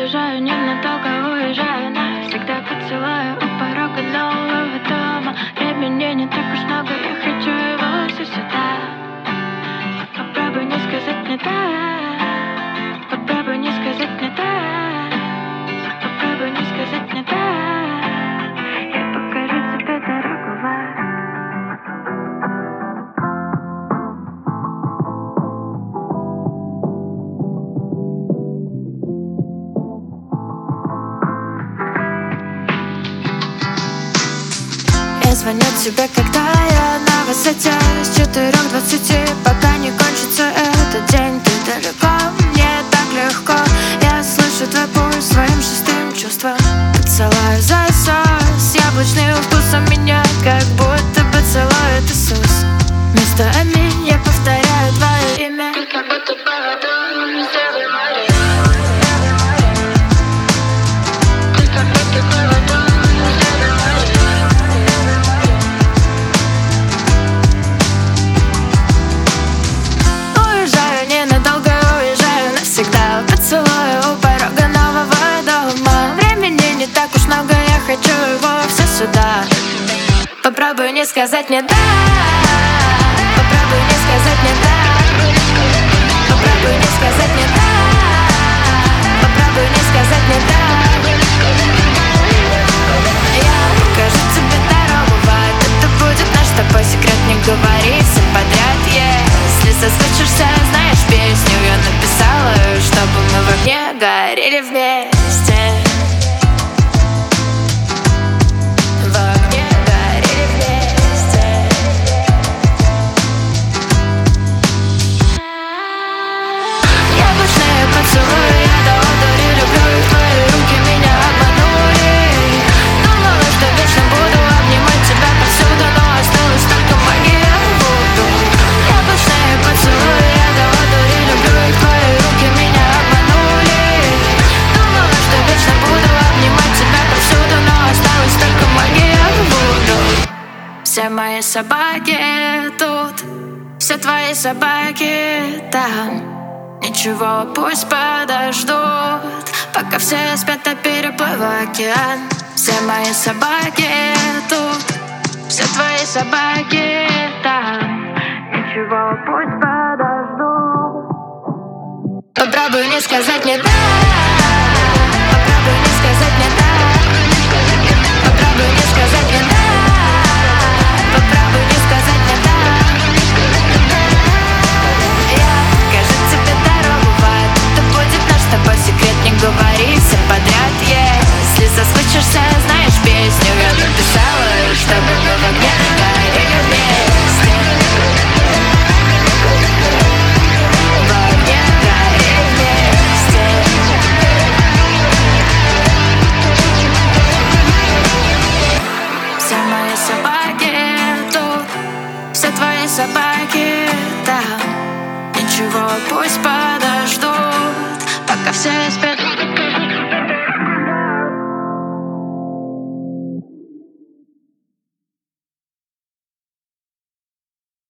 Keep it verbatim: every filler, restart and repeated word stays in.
уезжаю, ненадолго уезжаю, навсегда поцелую у порога нового дома. Времени не так уж много, я хочу его все сюда. Попробуй не сказать мне да, попробуй не сказать мне да, попробуй не сказать мне да. Я покажу тебе дорогу в ад. Я звоню тебе, когда я на высоте, с четырех двадцати, пока не кончится этот день. Ты далеко, мне так легко. Я слышу твой пульс своим шестым чувством. Поцелуй засос, яблочным вкусом меня как будто бы целует Иисус. Вместо аминь я повторяю твое имя. Ты как будто по воду, сделай море. Ты как будто по воду, сделай море. Уезжаю, ненадолго уезжаю, навсегда поцелую у порога нового дома. Времени не так уж много, я хочу его все сюда. Попробуй не сказать мне да, попробуй не сказать мне да, попробуй не сказать мне да, попробуй не сказать мне да. Я покажу тебе дорогу в ад. Это будет наш с тобой секрет, не говори всем подряд. Если соскучишься, знаешь песню я написала, чтобы мы в огне горели вместе. Все мои собаки тут, все твои собаки там. Ничего, пусть подождут, пока все спят, а переплыву океан. Все мои собаки тут, все твои собаки там. Ничего, пусть подождут. Попробуй не сказать мне да, попробуй не сказать мне да, попробуй не сказать мне да.